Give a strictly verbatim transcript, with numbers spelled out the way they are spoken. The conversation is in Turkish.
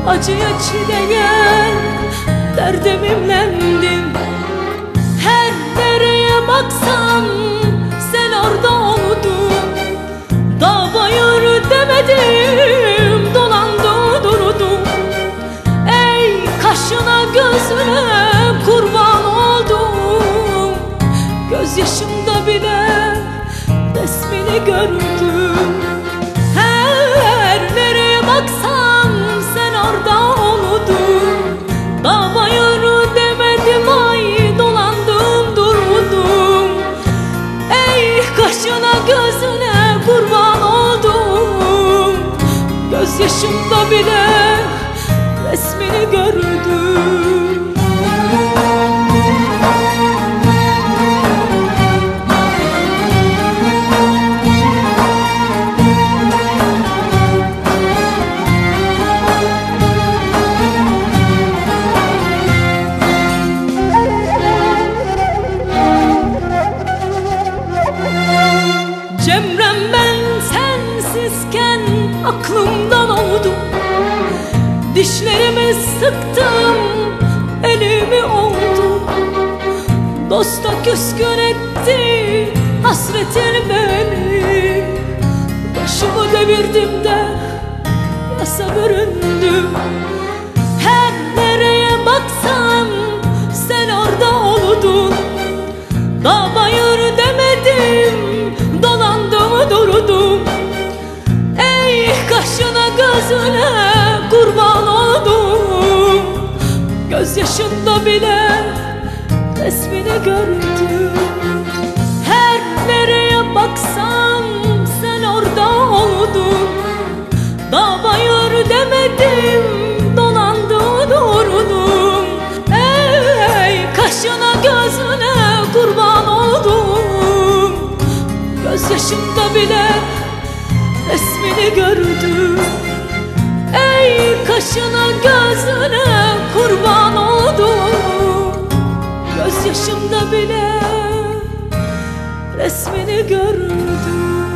acıya çileye derde mimlendim. Her nereye baksam sen orada oldun. Dağ bayır demedim, dolandı durdum. Ey kaşına gözüne kurban oldum. Gözyaşımda bile resmini gördüm. Her nereye baksam sen orada oldun. Dağ bayır demedim, ay dolandım durdum. Ey kaşına gözüne kurban oldum. Gözyaşımda bile resmini gördüm. Cemrem ben sensizken aklımdan oldum. Dişlerimi sıktım, elimi oldu. Dosta küskün etti hasretin beni. Başımı devirdim de yasa büründüm. Her nereye baksam sen orada oldun. Dağ bayır demedim, dolandım durdum. Ey kaşına gözüne kurban oldum. Gözyaşımda bile resmini gördüm. Her nereye baksam sen orada oldun. Dağ bayır demedim, dolandım durdum. Ey kaşına gözüne kurban oldum. Gözyaşımda bile resmini gördüm. Ey kaşına gözüne kurban oldum. Gözyaşımda bile resmini gördüm.